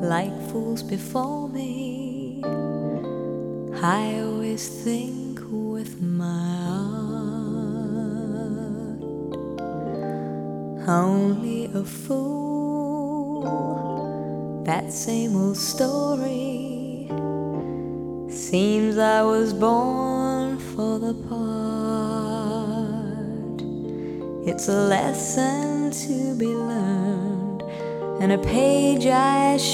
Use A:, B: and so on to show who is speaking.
A: like fools before me. I always think with my heart. Only a fool, that same old story. Seems I was born for the part. It's a lesson to be learned and a page I